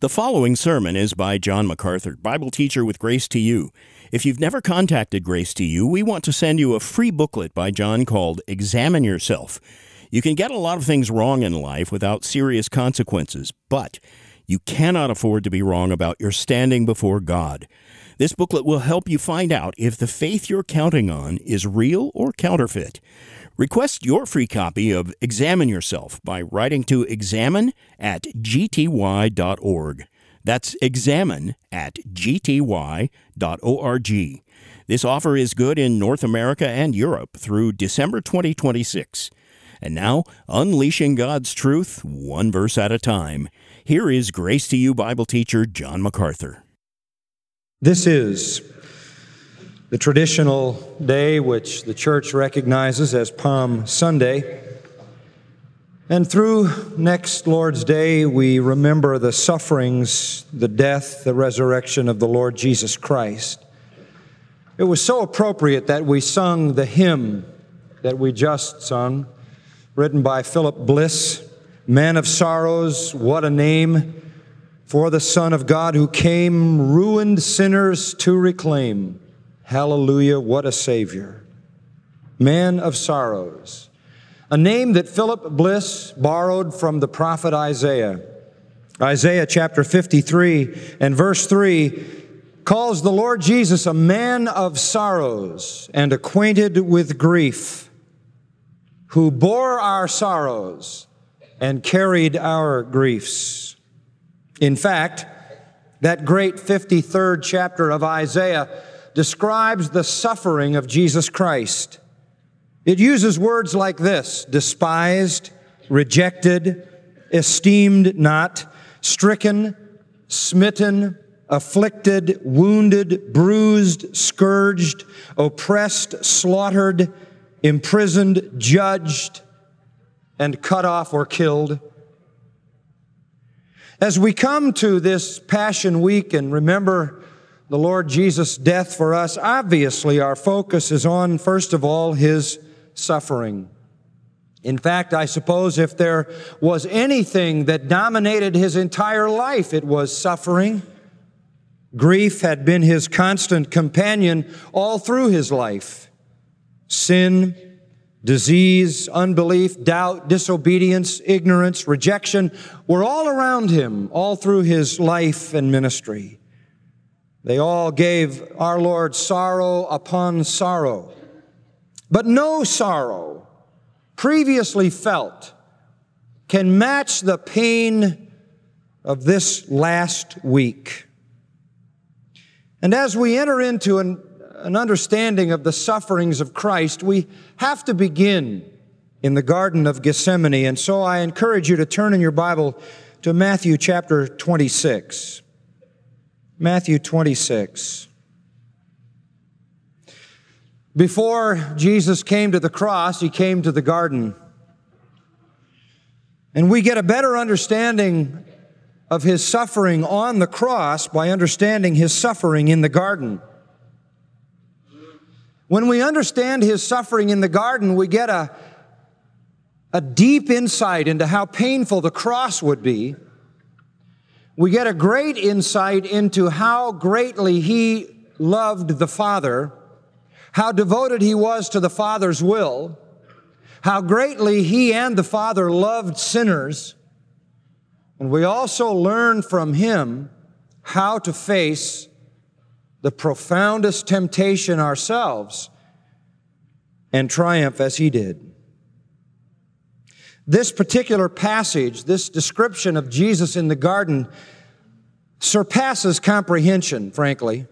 The following sermon is by John MacArthur, Bible teacher with Grace to You. If you've never contacted Grace to You, we want to send you a free booklet by John called Examine Yourself. You can get a lot of things wrong in life without serious consequences, but you cannot afford to be wrong about your standing before God. This booklet will help you find out if the faith you're counting on is real or counterfeit. Request your free copy of Examine Yourself by writing to examine@gty.org. That's examine@gty.org. This offer is good in North America and Europe through December 2026. And now, unleashing God's truth, one verse at a time. Here is Grace to You Bible teacher John MacArthur. This is the traditional day which the church recognizes as Palm Sunday. And through next Lord's Day, we remember the sufferings, the death, the resurrection of the Lord Jesus Christ. It was so appropriate that we sung the hymn that we just sung, written by Philip Bliss, Man of Sorrows, what a name for the Son of God who came ruined sinners to reclaim. Hallelujah, what a Savior. Man of Sorrows, a name that Philip Bliss borrowed from the prophet Isaiah. Isaiah chapter 53 and verse 3 calls the Lord Jesus a man of sorrows and acquainted with grief, who bore our sorrows and carried our griefs. In fact, that great 53rd chapter of Isaiah describes the suffering of Jesus Christ. It uses words like this: despised, rejected, esteemed not, stricken, smitten, afflicted, wounded, bruised, scourged, oppressed, slaughtered, imprisoned, judged, and cut off or killed. As we come to this Passion Week and remember the Lord Jesus' death for us, obviously our focus is on, first of all, His suffering. In fact, I suppose if there was anything that dominated His entire life, it was suffering. Grief had been His constant companion all through His life. Sin, disease, unbelief, doubt, disobedience, ignorance, rejection were all around Him, all through His life and ministry. They all gave our Lord sorrow upon sorrow. But no sorrow previously felt can match the pain of this last week. And as we enter into an understanding of the sufferings of Christ, we have to begin in the Garden of Gethsemane. And so I encourage you to turn in your Bible to Matthew chapter 26. Matthew 26. Before Jesus came to the cross, He came to the garden. And we get a better understanding of His suffering on the cross by understanding His suffering in the garden. When we understand His suffering in the garden, we get a deep insight into how painful the cross would be. We get a great insight into how greatly He loved the Father, how devoted He was to the Father's will, how greatly He and the Father loved sinners. And we also learn from Him how to face the profoundest temptation ourselves and triumph as He did. This particular passage, this description of Jesus in the garden, surpasses comprehension, frankly.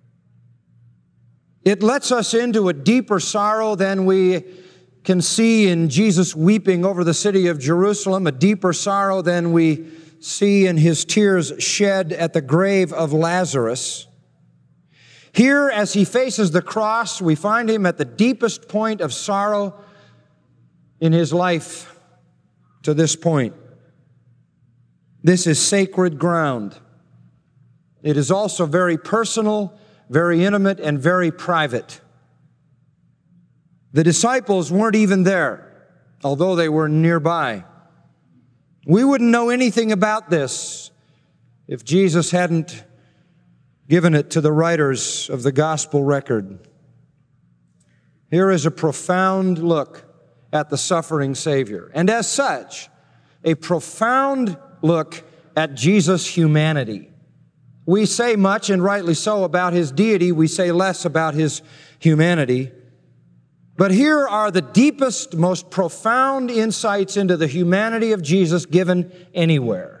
It lets us into a deeper sorrow than we can see in Jesus weeping over the city of Jerusalem, a deeper sorrow than we see in His tears shed at the grave of Lazarus. Here, as He faces the cross, we find Him at the deepest point of sorrow in His life to this point. This is sacred ground. It is also very personal, very intimate, and very private. The disciples weren't even there, although they were nearby. We wouldn't know anything about this if Jesus hadn't given it to the writers of the gospel record. Here is a profound look at the suffering Savior, and as such, a profound look at Jesus' humanity. We say much, and rightly so, about His deity. We say less about His humanity. But here are the deepest, most profound insights into the humanity of Jesus given anywhere.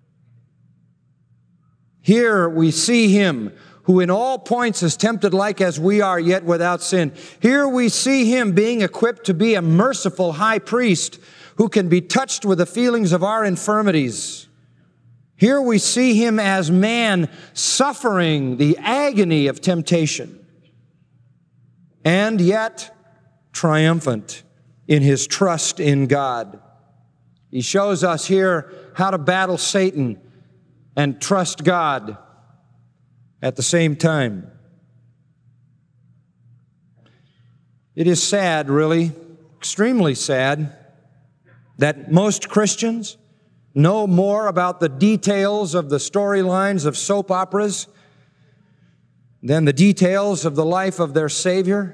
Here we see Him who in all points is tempted like as we are, yet without sin. Here we see Him being equipped to be a merciful high priest who can be touched with the feelings of our infirmities. Here we see Him as man suffering the agony of temptation, and yet triumphant in His trust in God. He shows us here how to battle Satan and trust God at the same time. It is sad, really, extremely sad, that most Christians know more about the details of the storylines of soap operas than the details of the life of their Savior.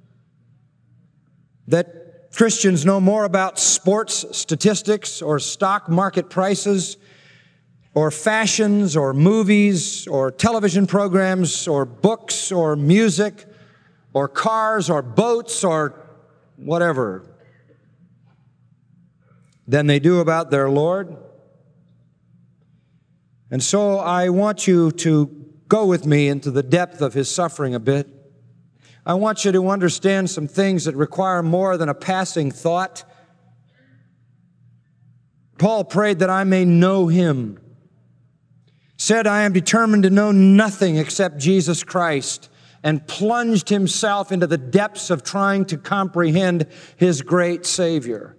That Christians know more about sports statistics or stock market prices or fashions or movies or television programs or books or music or cars or boats or whatever than they do about their Lord. And so I want you to go with me into the depth of His suffering a bit. I want you to understand some things that require more than a passing thought. Paul prayed that I may know Him. Said, I am determined to know nothing except Jesus Christ, and plunged himself into the depths of trying to comprehend His great Savior.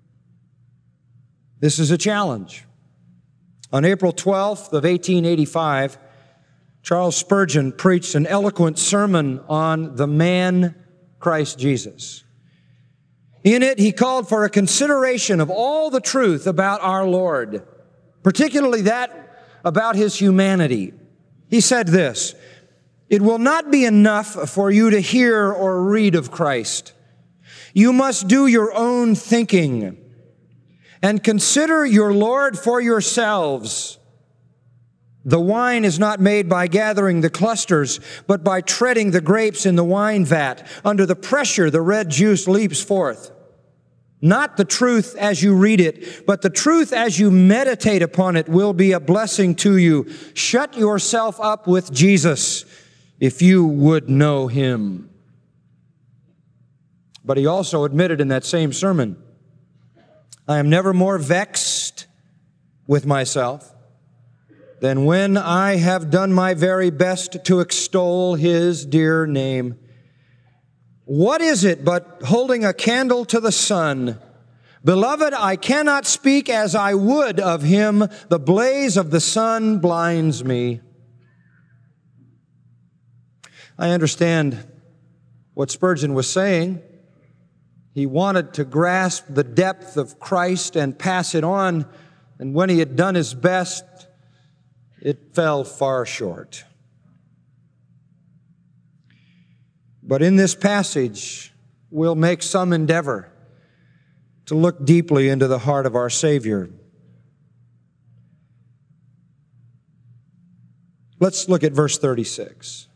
This is a challenge. On April 12th of 1885, Charles Spurgeon preached an eloquent sermon on the man Christ Jesus. In it, he called for a consideration of all the truth about our Lord, particularly that about His humanity. He said this, "It will not be enough for you to hear or read of Christ. You must do your own thinking and consider your Lord for yourselves. The wine is not made by gathering the clusters, but by treading the grapes in the wine vat. Under the pressure, the red juice leaps forth. Not the truth as you read it, but the truth as you meditate upon it will be a blessing to you. Shut yourself up with Jesus if you would know Him." But he also admitted in that same sermon, "I am never more vexed with myself than when I have done my very best to extol His dear name. What is it but holding a candle to the sun? Beloved, I cannot speak as I would of Him. The blaze of the sun blinds me." I understand what Spurgeon was saying. He wanted to grasp the depth of Christ and pass it on, and when he had done his best, it fell far short. But in this passage, we'll make some endeavor to look deeply into the heart of our Savior. Let's look at verse 36.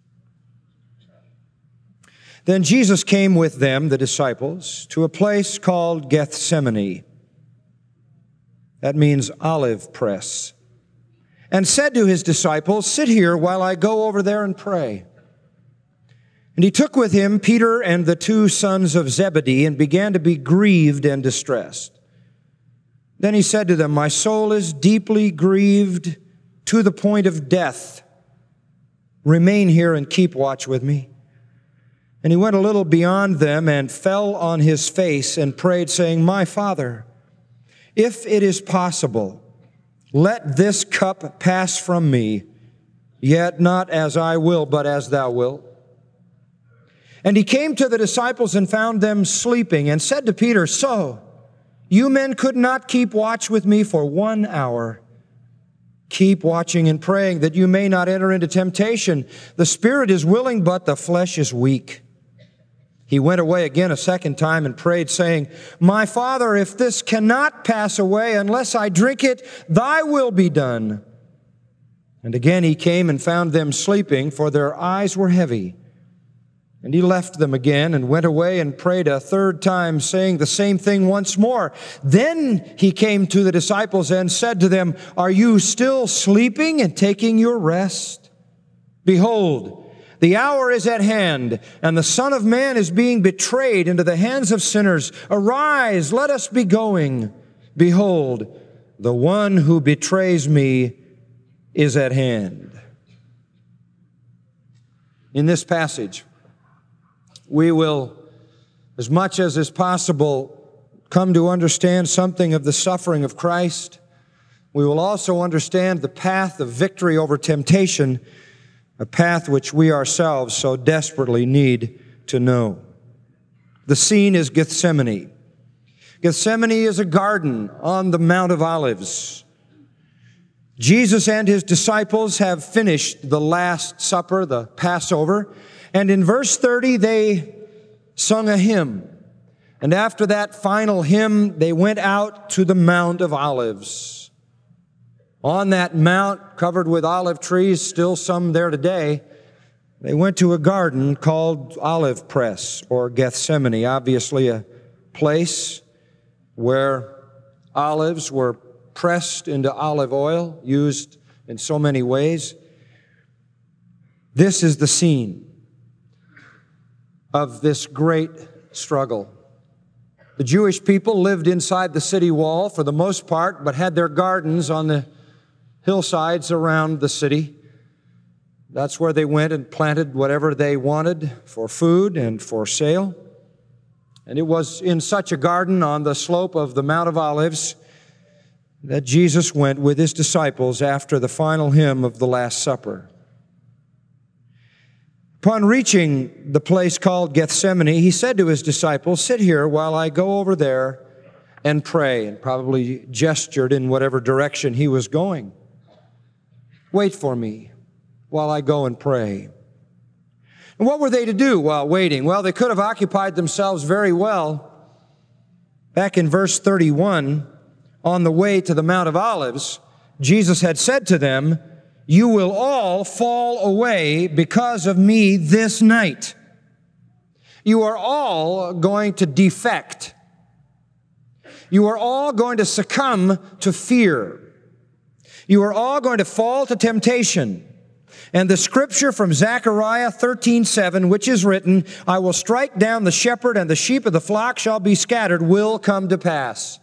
Then Jesus came with them, the disciples, to a place called Gethsemane. That means olive press. And said to His disciples, "Sit here while I go over there and pray." And He took with Him Peter and the two sons of Zebedee and began to be grieved and distressed. Then He said to them, "My soul is deeply grieved to the point of death. Remain here and keep watch with me." And He went a little beyond them and fell on His face and prayed, saying, "My Father, if it is possible, let this cup pass from me, yet not as I will, but as Thou wilt." And He came to the disciples and found them sleeping, and said to Peter, "So, you men could not keep watch with me for 1 hour. Keep watching and praying that you may not enter into temptation. The spirit is willing, but the flesh is weak." He went away again a second time and prayed, saying, "My Father, if this cannot pass away unless I drink it, thy will be done." And again he came and found them sleeping, for their eyes were heavy. And he left them again and went away and prayed a third time, saying the same thing once more. Then he came to the disciples and said to them, "Are you still sleeping and taking your rest? Behold, the hour is at hand, and the Son of Man is being betrayed into the hands of sinners. Arise, let us be going. Behold, the one who betrays me is at hand." In this passage, we will, as much as is possible, come to understand something of the suffering of Christ. We will also understand the path of victory over temptation, a path which we ourselves so desperately need to know. The scene is Gethsemane. Gethsemane is a garden on the Mount of Olives. Jesus and his disciples have finished the Last Supper, the Passover, and in verse 30, they sung a hymn. And after that final hymn, they went out to the Mount of Olives. On that mount, covered with olive trees, still some there today, they went to a garden called Olive Press, or Gethsemane, obviously a place where olives were pressed into olive oil, used in so many ways. This is the scene of this great struggle. The Jewish people lived inside the city wall for the most part, but had their gardens on the hillsides around the city. That's where they went and planted whatever they wanted for food and for sale. And it was in such a garden on the slope of the Mount of Olives that Jesus went with his disciples after the final hymn of the Last Supper. Upon reaching the place called Gethsemane, he said to his disciples, "Sit here while I go over there and pray," and probably gestured in whatever direction he was going. "Wait for me while I go and pray." And what were they to do while waiting? Well, they could have occupied themselves very well. Back in verse 31, on the way to the Mount of Olives, Jesus had said to them, "You will all fall away because of me this night." You are all going to defect. You are all going to succumb to fear. You are all going to fall to temptation. And the scripture from Zechariah 13:7, which is written, "I will strike down the shepherd, and the sheep of the flock shall be scattered," will come to pass.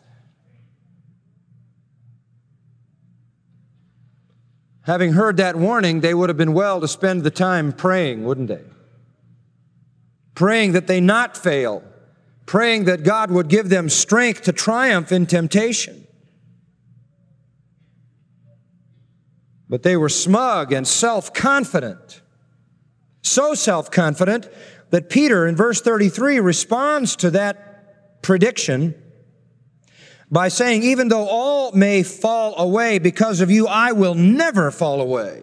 Having heard that warning, they would have been well to spend the time praying, wouldn't they? Praying that they not fail. Praying that God would give them strength to triumph in temptation. But they were smug and self-confident. So self-confident that Peter in verse 33 responds to that prediction by saying, "Even though all may fall away because of you, I will never fall away."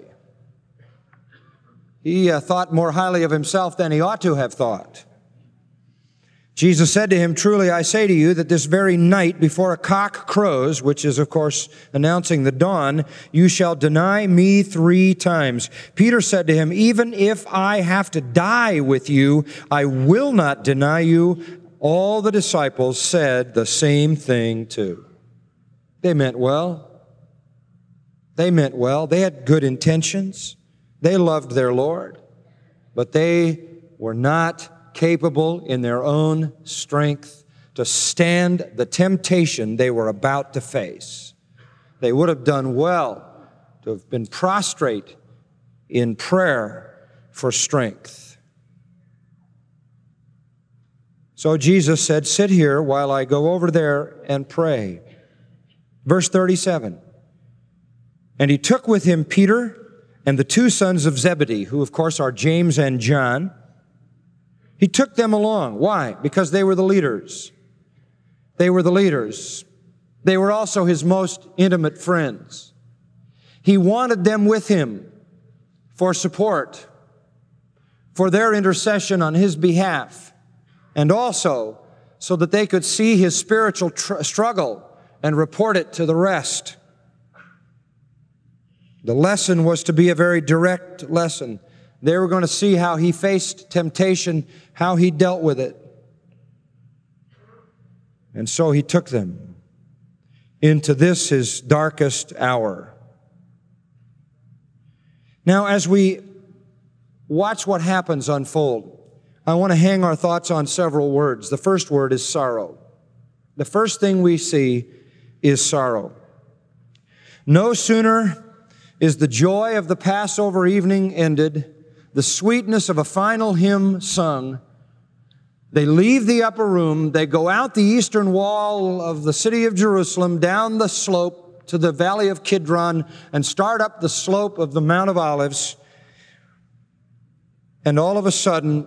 He thought more highly of himself than he ought to have thought. Jesus said to him, "Truly I say to you that this very night before a cock crows," which is, of course, announcing the dawn, "you shall deny me 3 times. Peter said to him, "Even if I have to die with you, I will not deny you." All the disciples said the same thing too. They meant well. They meant well. They had good intentions. They loved their Lord. But they were not capable in their own strength to stand the temptation they were about to face. They would have done well to have been prostrate in prayer for strength. So Jesus said, "Sit here while I go over there and pray." Verse 37, "And he took with him Peter and the 2 sons of Zebedee," who of course are James and John. He took them along. Why? Because they were the leaders. They were the leaders. They were also his most intimate friends. He wanted them with him for support, for their intercession on his behalf, and also so that they could see his spiritual struggle and report it to the rest. The lesson was to be a very direct lesson. They were going to see how he faced temptation, how he dealt with it. And so he took them into this, his darkest hour. Now, as we watch what happens unfold, I want to hang our thoughts on several words. The first word is sorrow. The first thing we see is sorrow. No sooner is the joy of the Passover evening ended, the sweetness of a final hymn sung, they leave the upper room, they go out the eastern wall of the city of Jerusalem, down the slope to the valley of Kidron, and start up the slope of the Mount of Olives. And all of a sudden,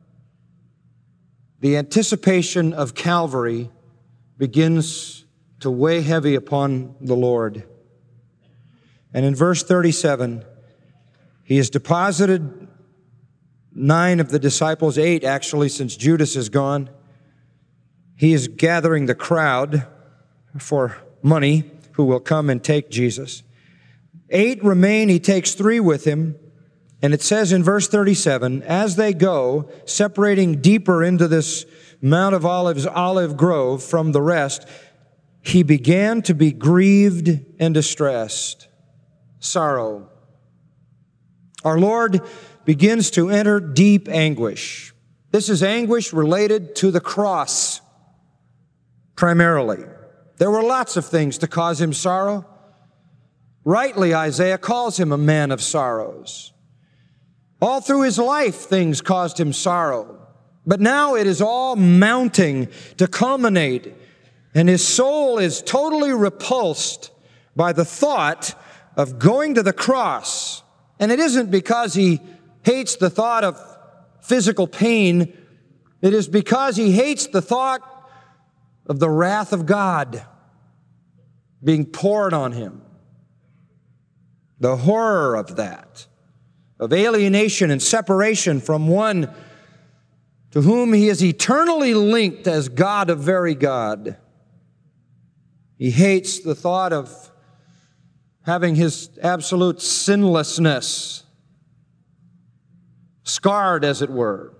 the anticipation of Calvary begins to weigh heavy upon the Lord. And in verse 37, he has deposited 9 of the disciples, 8 actually, since Judas is gone. He is gathering the crowd for money who will come and take Jesus. 8 remain. He takes 3 with him. And it says in verse 37, as they go, separating deeper into this Mount of Olives, olive grove from the rest, he began to be grieved and distressed. Sorrow. Our Lord begins to enter deep anguish. This is anguish related to the cross, primarily. There were lots of things to cause him sorrow. Rightly, Isaiah calls him a man of sorrows. All through his life, things caused him sorrow. But now it is all mounting to culminate, and his soul is totally repulsed by the thought of going to the cross. And it isn't because he hates the thought of physical pain. It is because he hates the thought of the wrath of God being poured on him. The horror of that, of alienation and separation from one to whom he is eternally linked as God of very God. He hates the thought of having his absolute sinlessness scarred, as it were,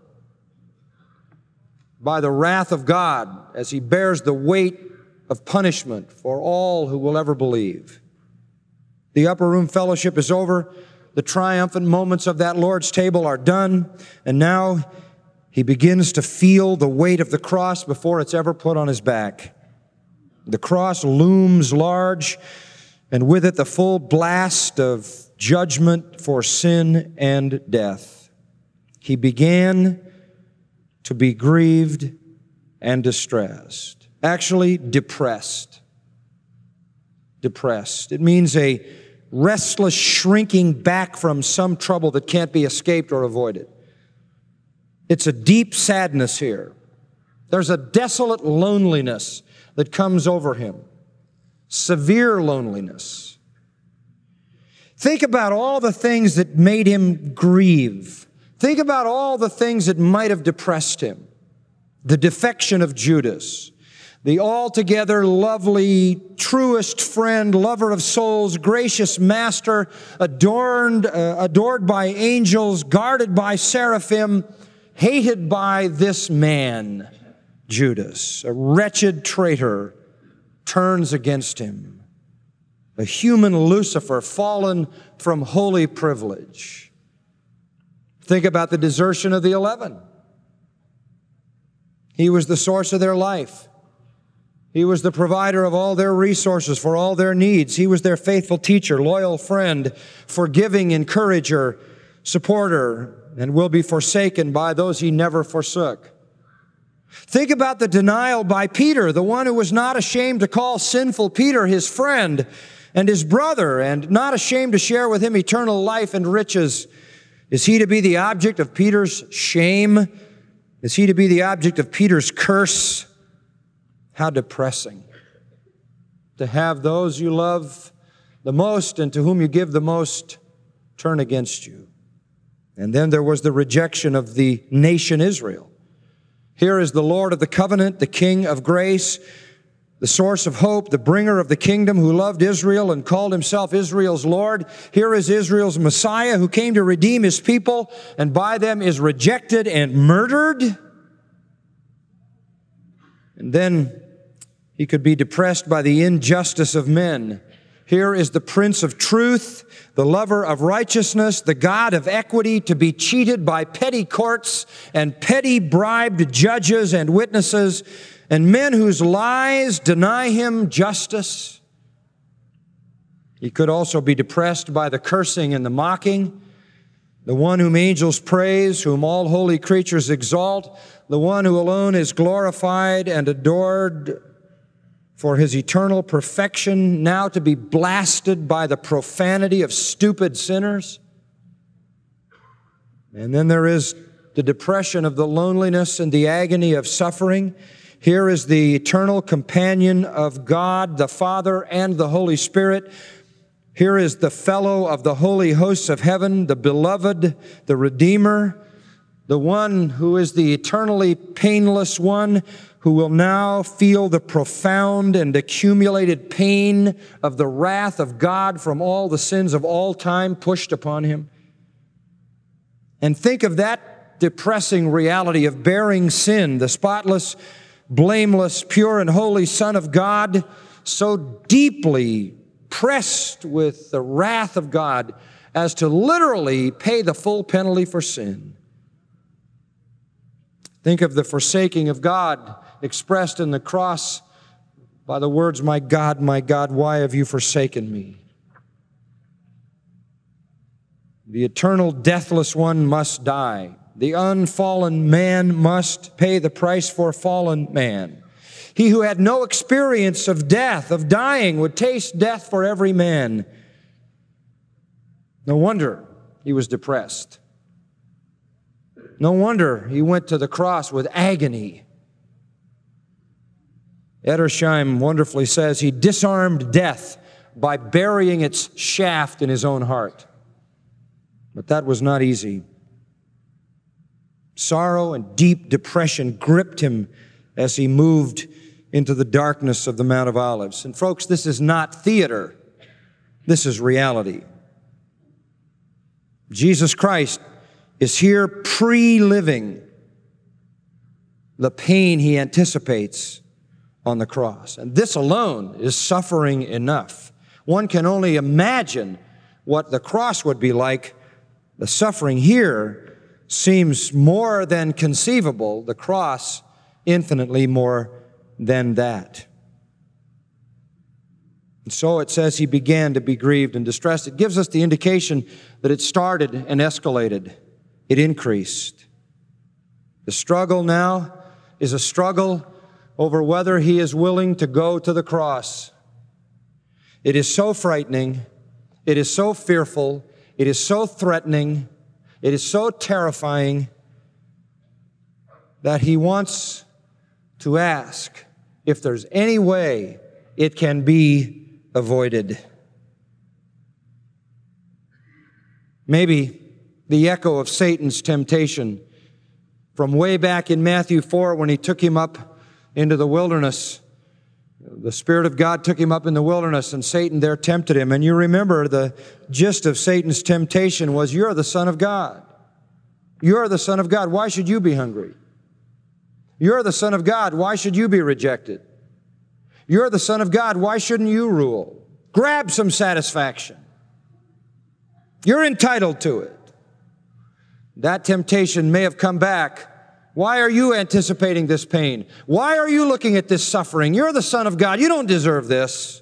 by the wrath of God as he bears the weight of punishment for all who will ever believe. The upper room fellowship is over. The triumphant moments of that Lord's table are done. And now he begins to feel the weight of the cross before it's ever put on his back. The cross looms large, and with it the full blast of judgment for sin and death. He began to be grieved and distressed. Actually, depressed. Depressed. It means a restless shrinking back from some trouble that can't be escaped or avoided. It's a deep sadness here. There's a desolate loneliness that comes over him. Severe loneliness. Think about all the things that made him grieve. Think about all the things that might have depressed him. The defection of Judas. The altogether lovely, truest friend, lover of souls, gracious master, adored by angels, guarded by seraphim, hated by this man, Judas, a wretched traitor, turns against him. A human Lucifer fallen from holy privilege. Think about the desertion of the 11. He was the source of their life. He was the provider of all their resources for all their needs. He was their faithful teacher, loyal friend, forgiving encourager, supporter, and will be forsaken by those he never forsook. Think about the denial by Peter, the one who was not ashamed to call sinful Peter his friend and his brother, and not ashamed to share with him eternal life and riches. Is he to be the object of Peter's shame? Is he to be the object of Peter's curse? How depressing to have those you love The most, and to whom you give the most, turn against you. And then there was the rejection of the nation Israel. Here is the Lord of the covenant, the King of grace, the source of hope, the bringer of the kingdom, who loved Israel and called himself Israel's Lord. Here is Israel's Messiah, who came to redeem his people, and by them is rejected and murdered. And then he could be depressed by the injustice of men. Here is the Prince of Truth, the lover of righteousness, the God of equity, to be cheated by petty courts and petty bribed judges and witnesses, and men whose lies deny him justice. He could also be depressed by the cursing and the mocking, the one whom angels praise, whom all holy creatures exalt, the one who alone is glorified and adored for his eternal perfection, now to be blasted by the profanity of stupid sinners. And then there is the depression of the loneliness and the agony of suffering. Here is the eternal companion of God, the Father and the Holy Spirit. Here is the fellow of the holy hosts of heaven, the beloved, the Redeemer, the one who is the eternally painless one, who will now feel the profound and accumulated pain of the wrath of God from all the sins of all time pushed upon him. And think of that depressing reality of bearing sin, the spotless, blameless, pure, and holy Son of God, so deeply pressed with the wrath of God as to literally pay the full penalty for sin. Think of the forsaking of God expressed in the cross by the words, my God, why have you forsaken me?" The eternal deathless one must die. The unfallen man must pay the price for fallen man. He who had no experience of death, of dying, would taste death for every man. No wonder he was depressed. No wonder he went to the cross with agony. Edersheim wonderfully says he disarmed death by burying its shaft in his own heart. But that was not easy. Sorrow and deep depression gripped him as he moved into the darkness of the Mount of Olives. And folks, this is not theater. This is reality. Jesus Christ is here pre-living the pain he anticipates on the cross. And this alone is suffering enough. One can only imagine what the cross would be like. The suffering here seems more than conceivable. The cross, infinitely more than that. And so it says he began to be grieved and distressed. It gives us the indication that it started and escalated. It increased. The struggle now is a struggle over whether he is willing to go to the cross. It is so frightening. It is so fearful. It is so threatening. It is so terrifying that he wants to ask if there's any way it can be avoided. Maybe the echo of Satan's temptation from way back in Matthew 4 when he took him up into the wilderness. The Spirit of God took him up in the wilderness, and Satan there tempted him. And you remember the gist of Satan's temptation was, you're the Son of God. You're the Son of God. Why should you be hungry? You're the Son of God. Why should you be rejected? You're the Son of God. Why shouldn't you rule? Grab some satisfaction. You're entitled to it. That temptation may have come back. Why are you anticipating this pain? Why are you looking at this suffering? You're the Son of God. You don't deserve this.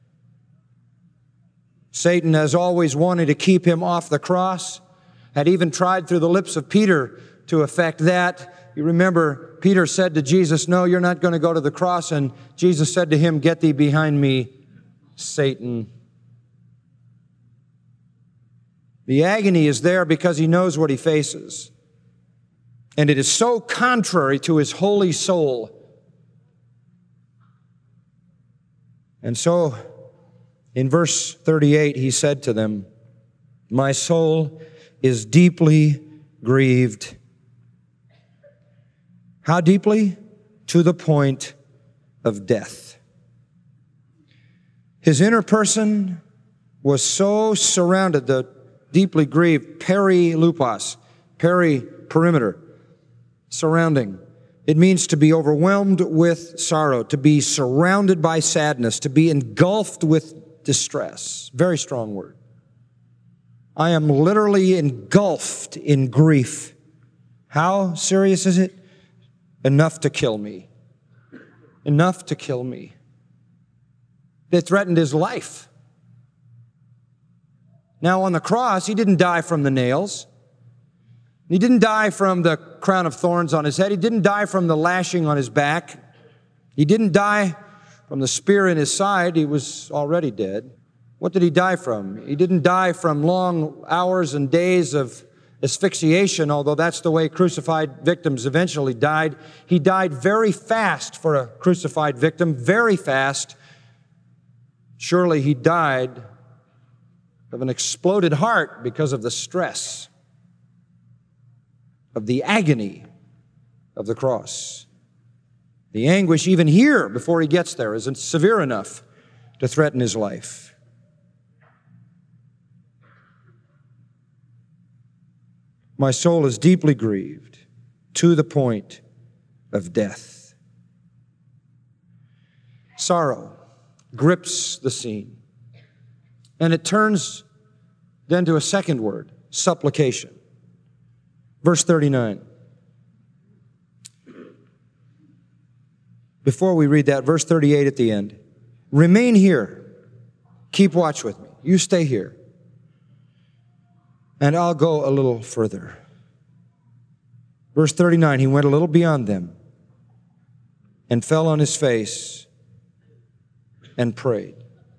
Satan has always wanted to keep him off the cross, had even tried through the lips of Peter to effect that. You remember, Peter said to Jesus, "No, you're not going to go to the cross." And Jesus said to him, "Get thee behind me, Satan." The agony is there because he knows what he faces. And it is so contrary to his holy soul. And so In verse 38, he said to them, "My soul is deeply grieved." How deeply? To the point of death. His inner person was so surrounded, the deeply grieved, perilupos, perimeter, surrounding. It means to be overwhelmed with sorrow, to be surrounded by sadness, to be engulfed with distress. Very strong word. I am literally engulfed in grief. How serious is it? Enough to kill me. Enough to kill me. They threatened his life. Now on the cross, he didn't die from the nails. He didn't die from the crown of thorns on his head. He didn't die from the lashing on his back. He didn't die from the spear in his side. He was already dead. What did he die from? He didn't die from long hours and days of asphyxiation, although that's the way crucified victims eventually died. He died very fast for a crucified victim, very fast. Surely he died of an exploded heart because of the stress of the agony of the cross. The anguish even here before he gets there isn't severe enough to threaten his life. My soul is deeply grieved to the point of death. Sorrow grips the scene. And it turns then to a second word, supplication. Verse 39. Before we read that, verse 38 at the end. Remain here. Keep watch with me. You stay here. And I'll go a little further. Verse 39, he went a little beyond them and fell on his face and prayed.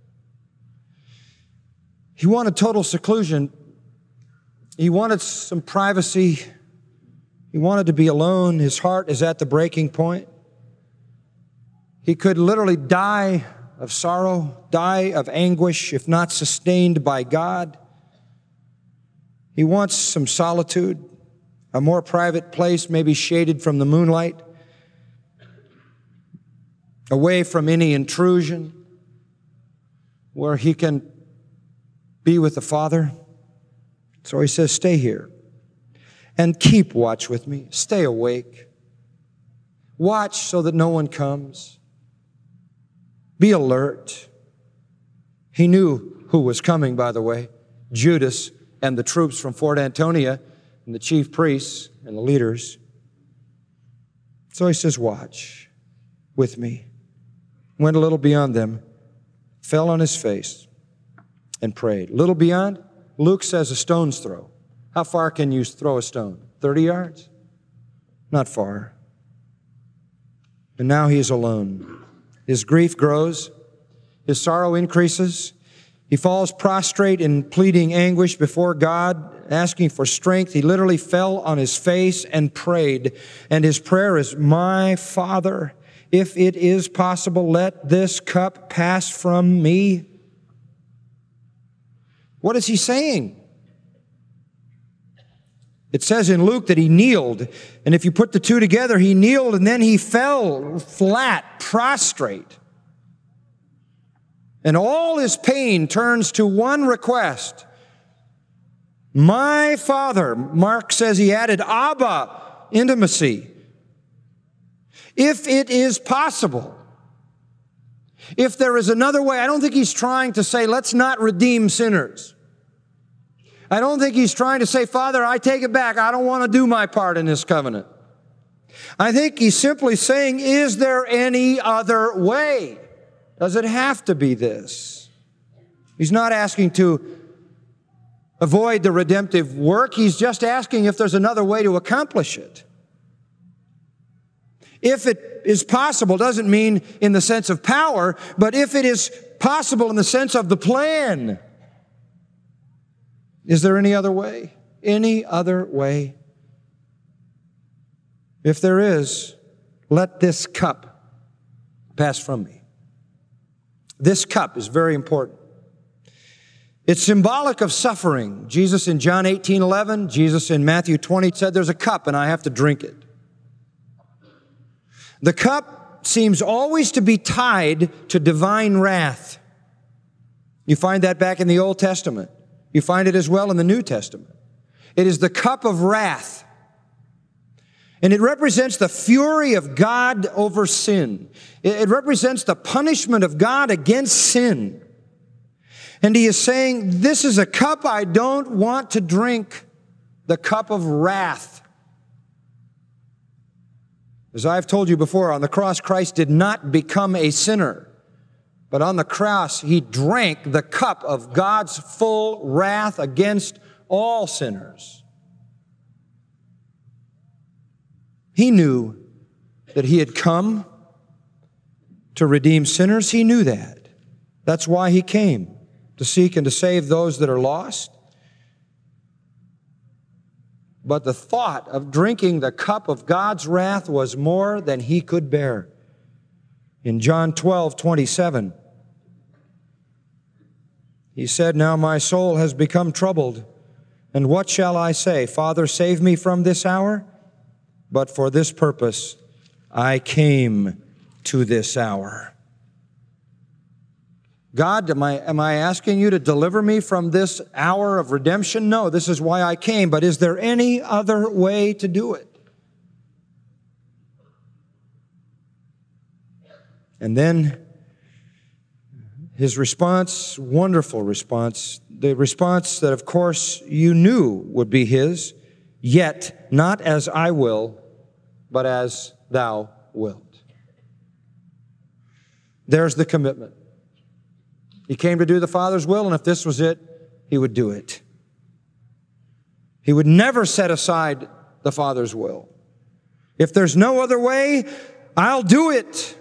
He wanted total seclusion. He wanted some privacy. He wanted to be alone. His heart is at the breaking point. He could literally die of sorrow, die of anguish, if not sustained by God. He wants some solitude, a more private place, maybe shaded from the moonlight, away from any intrusion, where he can be with the Father. So he says, stay here and keep watch with me. Stay awake. Watch so that no one comes. Be alert. He knew who was coming, by the way, Judas and the troops from Fort Antonia and the chief priests and the leaders. So he says, watch with me. Went a little beyond them, fell on his face, and prayed. A little beyond, Luke says a stone's throw. How far can you throw a stone? 30 yards? Not far. And now he is alone. His grief grows. His sorrow increases. He falls prostrate in pleading anguish before God, asking for strength. He literally fell on his face and prayed. And his prayer is, my Father, if it is possible, let this cup pass from me. What is he saying? It says in Luke that he kneeled, and if you put the two together, he kneeled and then he fell flat, prostrate. And all his pain turns to one request. My Father, Mark says he added Abba, intimacy. If it is possible, if there is another way, I don't think he's trying to say, let's not redeem sinners. I don't think he's trying to say, Father, I take it back. I don't want to do my part in this covenant. I think he's simply saying, is there any other way? Does it have to be this? He's not asking to avoid the redemptive work. He's just asking if there's another way to accomplish it. If it is possible doesn't mean in the sense of power, but if it is possible in the sense of the plan. Is there any other way? Any other way? If there is, let this cup pass from me. This cup is very important. It's symbolic of suffering. Jesus in John 18:11, Jesus in Matthew 20 said, there's a cup and I have to drink it. The cup seems always to be tied to divine wrath. You find that back in the Old Testament. You find it as well in the New Testament. It is the cup of wrath. And it represents the fury of God over sin. It represents the punishment of God against sin. And he is saying, this is a cup I don't want to drink, the cup of wrath. As I've told you before, on the cross, Christ did not become a sinner. But on the cross, he drank the cup of God's full wrath against all sinners. He knew that he had come to redeem sinners. He knew that. That's why he came, to seek and to save those that are lost. But the thought of drinking the cup of God's wrath was more than he could bear. In John 12:27, he said, now my soul has become troubled, and what shall I say? Father, save me from this hour? But for this purpose I came to this hour. God, am I asking you to deliver me from this hour of redemption? No, this is why I came. But is there any other way to do it? And then his response, wonderful response, the response that, of course, you knew would be his, yet not as I will, but as thou wilt. There's the commitment. He came to do the Father's will, and if this was it, he would do it. He would never set aside the Father's will. If there's no other way, I'll do it.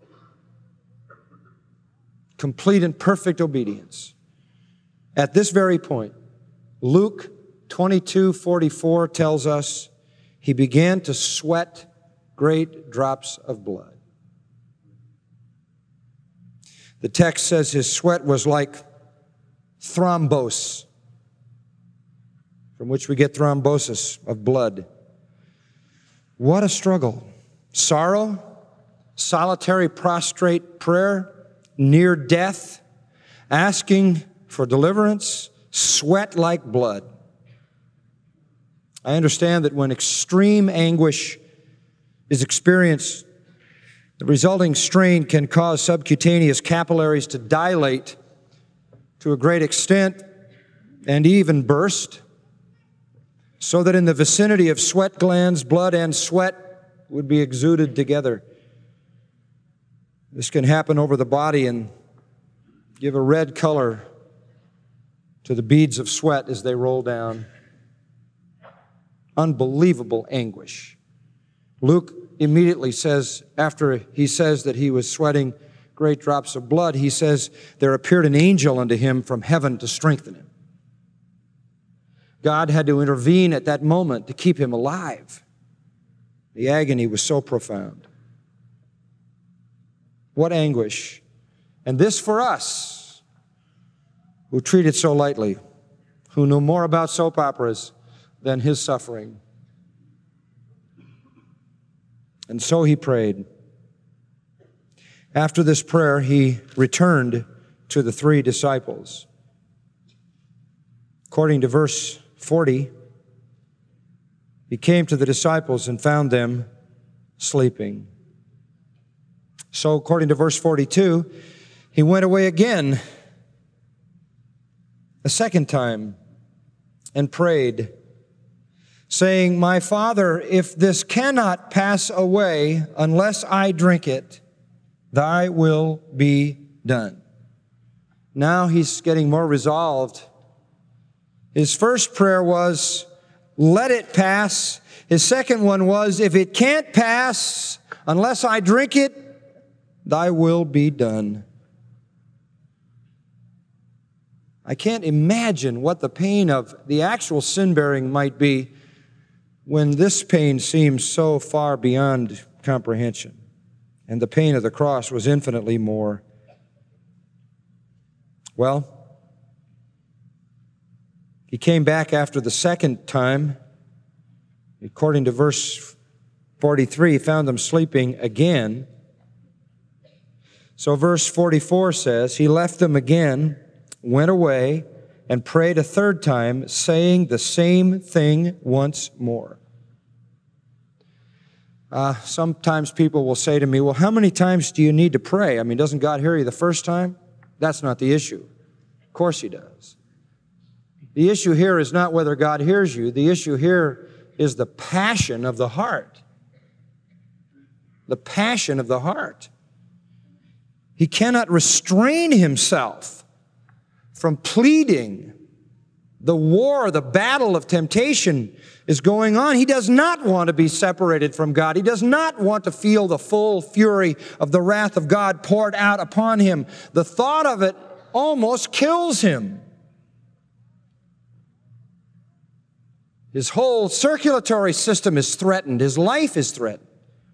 Complete and perfect obedience. At this very point, Luke 22:44 tells us he began to sweat great drops of blood. The text says his sweat was like thrombos, from which we get thrombosis of blood. What a struggle. Sorrow, solitary prostrate prayer, near death, asking for deliverance, sweat like blood. I understand that when extreme anguish is experienced, the resulting strain can cause subcutaneous capillaries to dilate to a great extent and even burst, so that in the vicinity of sweat glands, blood and sweat would be exuded together. This can happen over the body and give a red color to the beads of sweat as they roll down. Unbelievable anguish. Luke immediately says, after he says that he was sweating great drops of blood, he says, there appeared an angel unto him from heaven to strengthen him. God had to intervene at that moment to keep him alive. The agony was so profound. What anguish. And this for us, who treat it so lightly, who know more about soap operas than his suffering. And so he prayed. After this prayer, he returned to the three disciples. According to verse 40, he came to the disciples and found them sleeping. So according to verse 42, he went away again a second time and prayed, saying, my Father, if this cannot pass away unless I drink it, thy will be done. Now he's getting more resolved. His first prayer was, let it pass. His second one was, if it can't pass unless I drink it, thy will be done. I can't imagine what the pain of the actual sin-bearing might be when this pain seems so far beyond comprehension, and the pain of the cross was infinitely more. Well, He came back after the second time. According to verse 43, he found them sleeping again. So verse 44 says, he left them again, went away, and prayed a third time, saying the same thing once more. Sometimes people will say to me, well, how many times do you need to pray? I mean, doesn't God hear you the first time? That's not the issue. Of course He does. The issue here is not whether God hears you. The issue here is the passion of the heart. The passion of the heart. He cannot restrain himself from pleading. The war, the battle of temptation is going on. He does not want to be separated from God. He does not want to feel the full fury of the wrath of God poured out upon him. The thought of it almost kills him. His whole circulatory system is threatened. His life is threatened.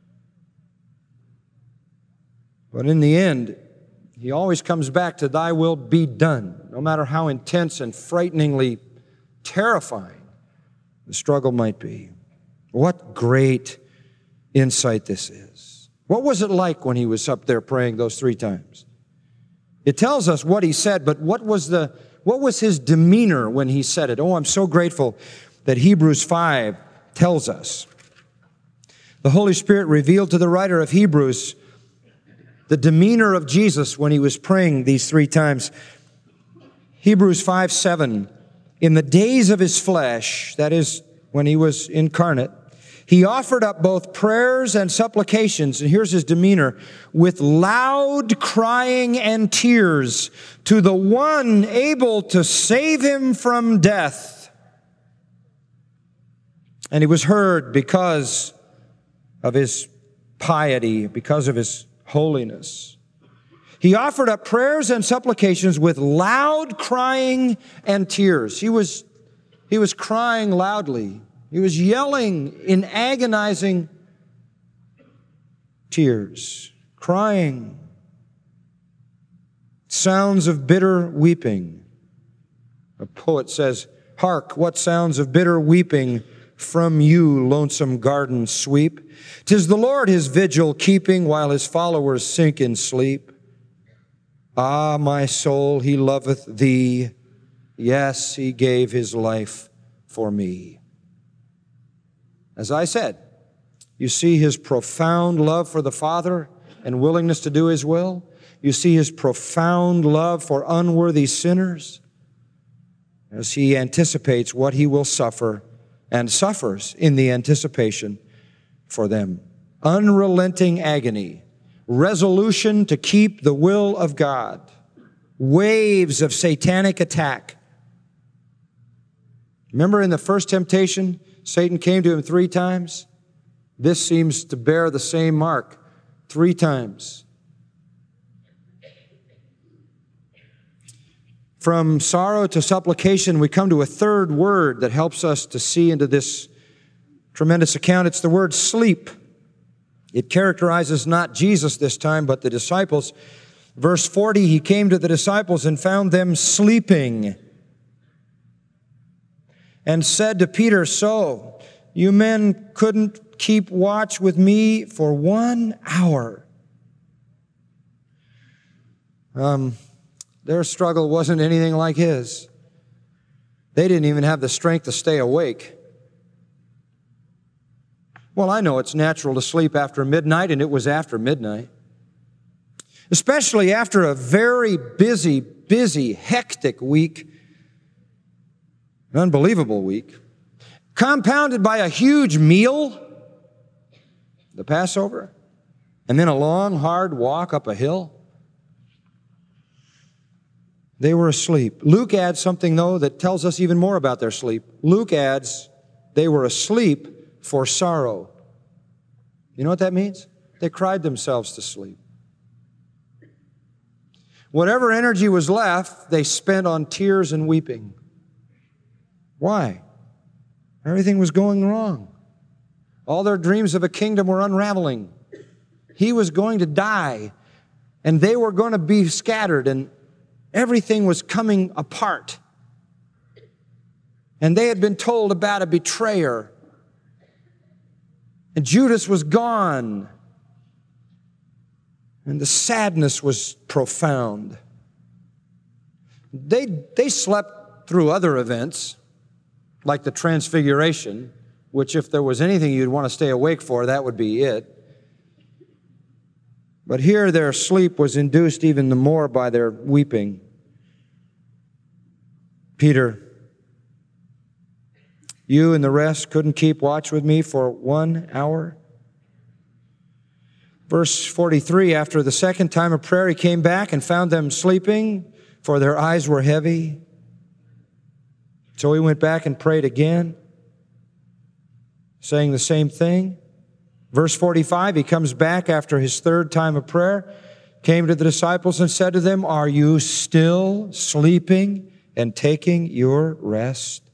But in the end, he always comes back to thy will be done, no matter how intense and frighteningly terrifying the struggle might be. What great insight this is. What was it like when he was up there praying those 3 times? It tells us what he said, but what was his demeanor when he said it? Oh, I'm so grateful that Hebrews 5 tells us. The Holy Spirit revealed to the writer of Hebrews the demeanor of Jesus when he was praying these 3 times. Hebrews 5:7, in the days of his flesh, that is, when he was incarnate, he offered up both prayers and supplications, and here's his demeanor, with loud crying and tears to the one able to save him from death. And he was heard because of his piety, because of his holiness. He offered up prayers and supplications with loud crying and tears. He was crying loudly. He was yelling in agonizing tears, crying. Sounds of bitter weeping. A poet says, hark, what sounds of bitter weeping from you, lonesome garden sweep. 'Tis the Lord his vigil keeping while his followers sink in sleep. Ah, my soul, he loveth thee. Yes, he gave his life for me. As I said, you see his profound love for the Father and willingness to do his will. You see his profound love for unworthy sinners as he anticipates what he will suffer and suffers in the anticipation for them. Unrelenting agony, resolution to keep the will of God, waves of satanic attack. Remember in the first temptation, Satan came to him 3 times? This seems to bear the same mark, 3 times. From sorrow to supplication, we come to a third word that helps us to see into this tremendous account. It's the word sleep. It characterizes not Jesus this time, but the disciples. Verse 40, he came to the disciples and found them sleeping and said to Peter, so, you men couldn't keep watch with me for 1 hour. Their struggle wasn't anything like his. They didn't even have the strength to stay awake. Well, I know it's natural to sleep after midnight, and it was after midnight. Especially after a very busy, hectic week, an unbelievable week, compounded by a huge meal, the Passover, and then a long, hard walk up a hill. They were asleep. Luke adds something, though, that tells us even more about their sleep. Luke adds, they were asleep for sorrow. You know what that means? They cried themselves to sleep. Whatever energy was left, they spent on tears and weeping. Why? Everything was going wrong. All their dreams of a kingdom were unraveling. He was going to die, and they were going to be scattered, and everything was coming apart. And they had been told about a betrayer. And Judas was gone. And the sadness was profound. They slept through other events, like the Transfiguration, which if there was anything you'd want to stay awake for, that would be it. But here their sleep was induced even the more by their weeping. Peter, you and the rest couldn't keep watch with me for 1 hour? Verse 43, after the second time of prayer, he came back and found them sleeping, for their eyes were heavy. So he went back and prayed again, saying the same thing. Verse 45, he comes back after his third time of prayer, came to the disciples and said to them, are you still sleeping and taking your rest?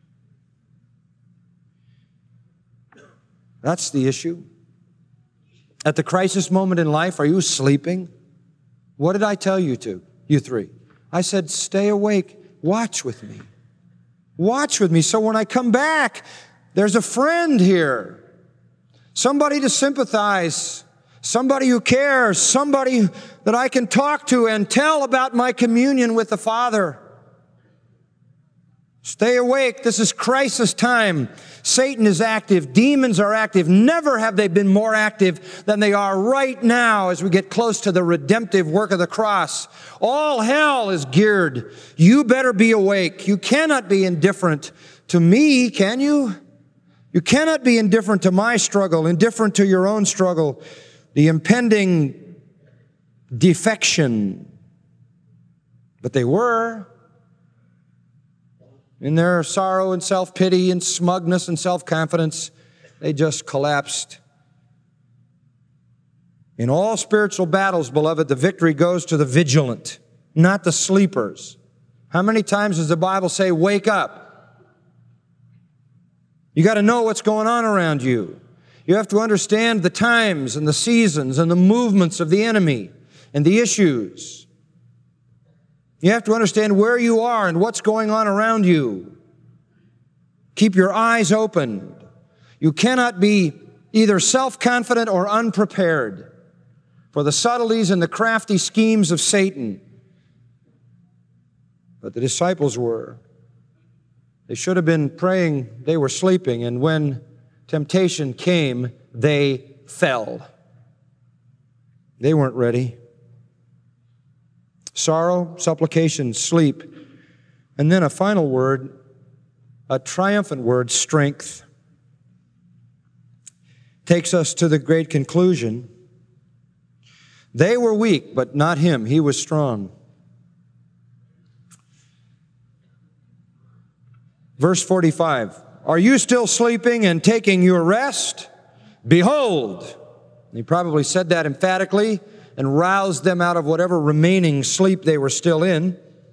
That's the issue. At the crisis moment in life, are you sleeping? What did I tell you three? I said, stay awake, watch with me. Watch with me, so when I come back, there's a friend here. Somebody to sympathize, somebody who cares, somebody that I can talk to and tell about my communion with the Father. Stay awake. This is crisis time. Satan is active. Demons are active. Never have they been more active than they are right now as we get close to the redemptive work of the cross. All hell is geared. You better be awake. You cannot be indifferent to me, can you? You cannot be indifferent to my struggle, indifferent to your own struggle, the impending defection. But they were. In their sorrow and self-pity and smugness and self-confidence, they just collapsed. In all spiritual battles, beloved, the victory goes to the vigilant, not the sleepers. How many times does the Bible say, wake up? You got to know what's going on around you. You have to understand the times and the seasons and the movements of the enemy and the issues. You have to understand where you are and what's going on around you. Keep your eyes open. You cannot be either self-confident or unprepared for the subtleties and the crafty schemes of Satan. But the disciples were. They should have been praying. They were sleeping, and when temptation came, they fell. They weren't ready. Sorrow, supplication, sleep. And then a final word, a triumphant word, strength. Takes us to the great conclusion. They were weak, but not him. He was strong. Verse 45, are you still sleeping and taking your rest? Behold. He probably said that emphatically and roused them out of whatever remaining sleep they were still in.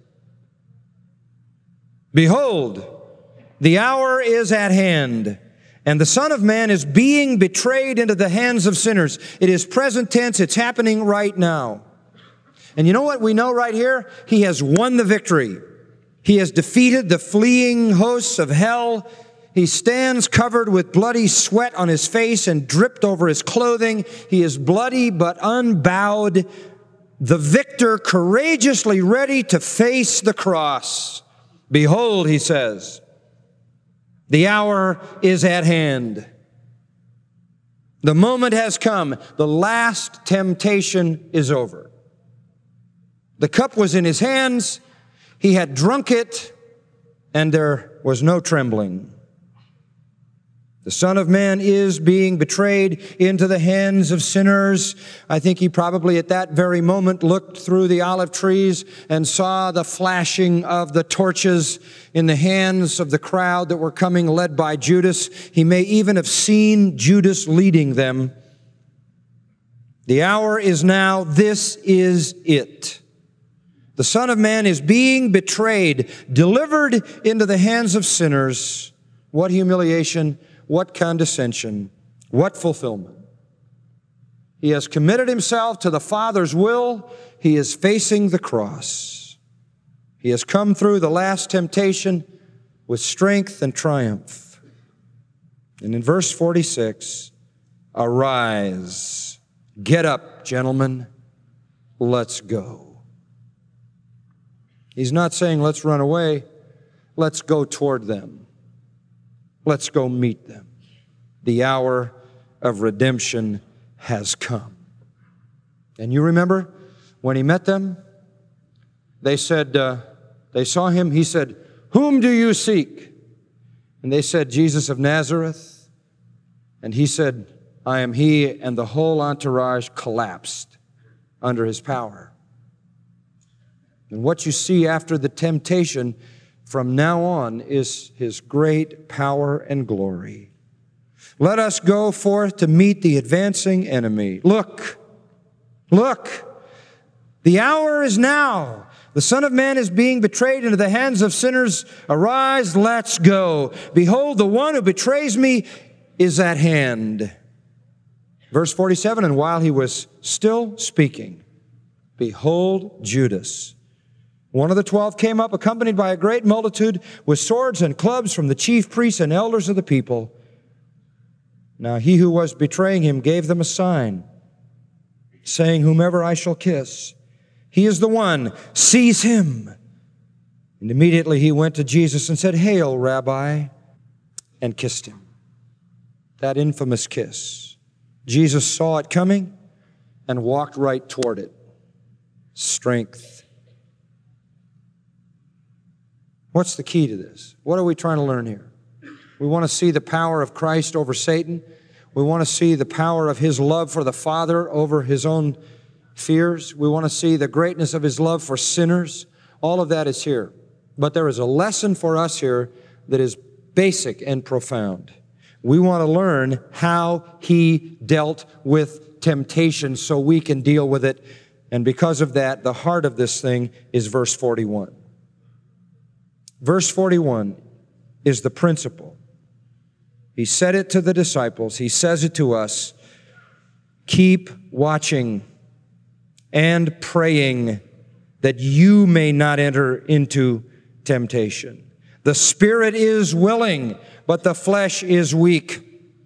Behold, the hour is at hand, and the Son of Man is being betrayed into the hands of sinners. It is present tense. It's happening right now. And you know what we know right here? He has won the victory. He has defeated the fleeing hosts of hell. He stands covered with bloody sweat on his face and dripped over his clothing. He is bloody but unbowed, the victor courageously ready to face the cross. Behold, he says, the hour is at hand. The moment has come. The last temptation is over. The cup was in his hands. He had drunk it, and there was no trembling. The Son of Man is being betrayed into the hands of sinners. I think he probably at that very moment looked through the olive trees and saw the flashing of the torches in the hands of the crowd that were coming, led by Judas. He may even have seen Judas leading them. The hour is now. This is it. The Son of Man is being betrayed, delivered into the hands of sinners. What humiliation! What condescension, what fulfillment. He has committed himself to the Father's will. He is facing the cross. He has come through the last temptation, with strength and triumph. And in verse 46, arise, get up, gentlemen, let's go. He's not saying let's run away, let's go toward them. Let's go meet them. The hour of redemption has come. And you remember when he met them, they said, they saw him, he said, whom do you seek? And they said, Jesus of Nazareth. And he said, I am he, and the whole entourage collapsed under his power. And what you see after the temptation from now on is his great power and glory. Let us go forth to meet the advancing enemy. Look, the hour is now. The Son of Man is being betrayed into the hands of sinners. Arise, let's go. Behold, the one who betrays me is at hand. Verse 47, and while he was still speaking, behold, Judas, one of the 12, came up, accompanied by a great multitude, with swords and clubs from the chief priests and elders of the people. Now he who was betraying him gave them a sign, saying, whomever I shall kiss, he is the one, seize him. And immediately he went to Jesus and said, Hail, Rabbi, and kissed him. That infamous kiss. Jesus saw it coming and walked right toward it. Strength. What's the key to this? What are we trying to learn here? We want to see the power of Christ over Satan. We want to see the power of his love for the Father over his own fears. We want to see the greatness of his love for sinners. All of that is here. But there is a lesson for us here that is basic and profound. We want to learn how he dealt with temptation so we can deal with it. And because of that, the heart of this thing is verse 41. Verse 41 is the principle. He said it to the disciples. He says it to us. Keep watching and praying that you may not enter into temptation. The spirit is willing, but the flesh is weak.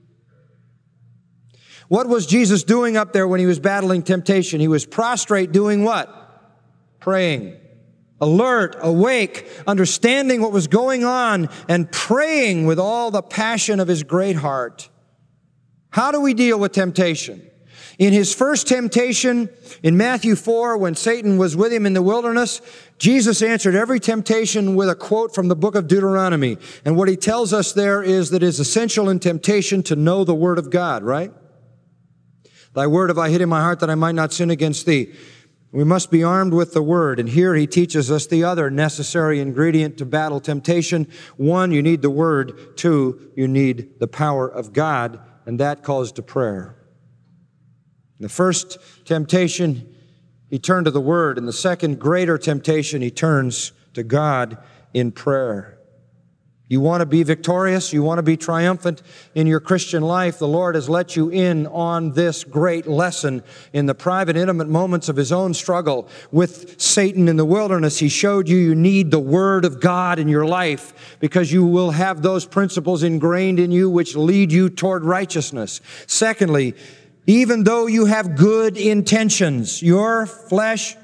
What was Jesus doing up there when he was battling temptation? He was prostrate doing what? Praying. Alert, awake, understanding what was going on, and praying with all the passion of his great heart. How do we deal with temptation? In his first temptation, in Matthew 4, when Satan was with him in the wilderness, Jesus answered every temptation with a quote from the book of Deuteronomy. And what he tells us there is that it is essential in temptation to know the Word of God, right? Thy word have I hid in my heart that I might not sin against thee. We must be armed with the Word, and here he teaches us the other necessary ingredient to battle temptation. One, you need the Word. Two, you need the power of God, and that calls to prayer. In the first temptation, he turned to the Word. In the second greater temptation, he turns to God in prayer. You want to be victorious? You want to be triumphant in your Christian life? The Lord has let you in on this great lesson in the private, intimate moments of his own struggle with Satan in the wilderness. He showed you need the Word of God in your life because you will have those principles ingrained in you which lead you toward righteousness. Secondly, even though you have good intentions, your spirit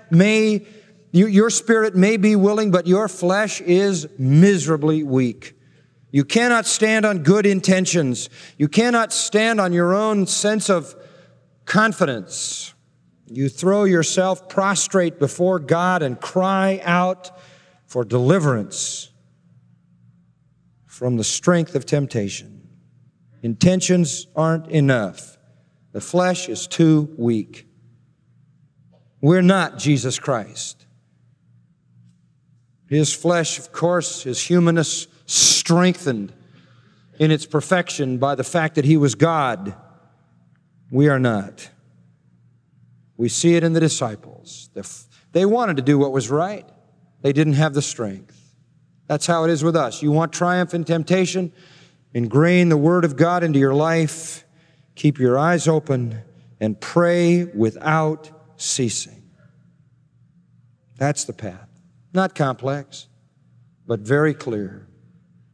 may be willing, but your flesh is miserably weak. You cannot stand on good intentions. You cannot stand on your own sense of confidence. You throw yourself prostrate before God and cry out for deliverance from the strength of temptation. Intentions aren't enough. The flesh is too weak. We're not Jesus Christ. His flesh, of course, his humanness strengthened in its perfection by the fact that he was God. We are not. We see it in the disciples. They wanted to do what was right. They didn't have the strength. That's how it is with us. You want triumph in temptation? Ingrain the Word of God into your life. Keep your eyes open and pray without ceasing. That's the path. Not complex, but very clear.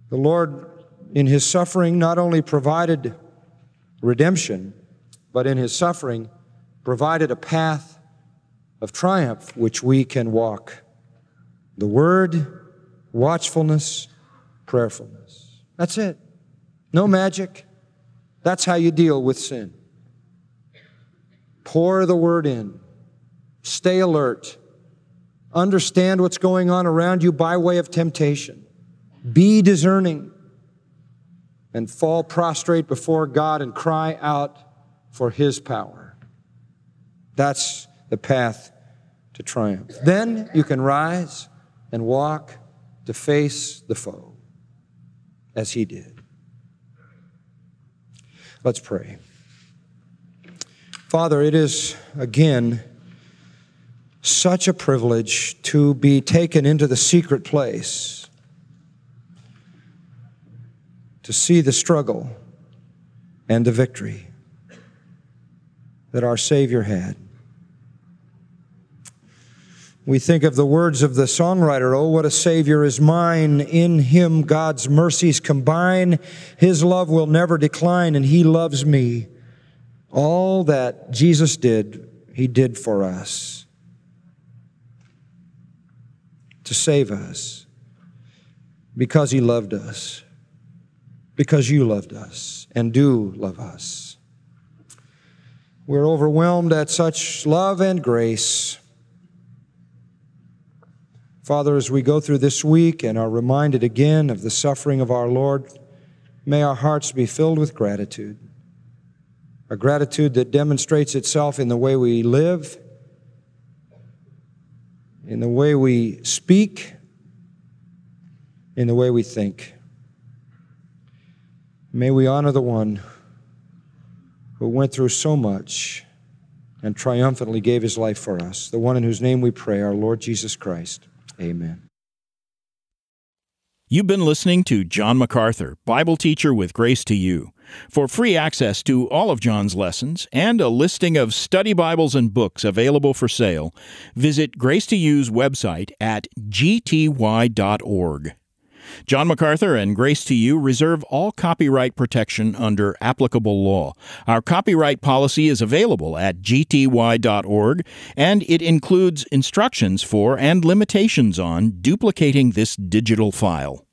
The Lord, in His suffering, not only provided redemption, but in His suffering, provided a path of triumph which we can walk. The Word, watchfulness, prayerfulness. That's it. No magic. That's how you deal with sin. Pour the Word in. Stay alert. Understand what's going on around you by way of temptation. Be discerning. And fall prostrate before God and cry out for His power. That's the path to triumph. Then you can rise and walk to face the foe, as He did. Let's pray. Father, it is, again, such a privilege to be taken into the secret place, to see the struggle and the victory that our Savior had. We think of the words of the songwriter, "Oh, what a Savior is mine. In Him God's mercies combine. His love will never decline, and He loves me. All that Jesus did, He did for us, to save us, because He loved us, because you loved us and do love us." We're overwhelmed at such love and grace. Father, as we go through this week and are reminded again of the suffering of our Lord, may our hearts be filled with gratitude, a gratitude that demonstrates itself in the way we live, in the way we speak, in the way we think. May we honor the one who went through so much and triumphantly gave His life for us, the one in whose name we pray, our Lord Jesus Christ. Amen. You've been listening to John MacArthur, Bible teacher with Grace to You. For free access to all of John's lessons and a listing of study Bibles and books available for sale, visit Grace to You's website at gty.org. John MacArthur and Grace to You reserve all copyright protection under applicable law. Our copyright policy is available at gty.org, and it includes instructions for and limitations on duplicating this digital file.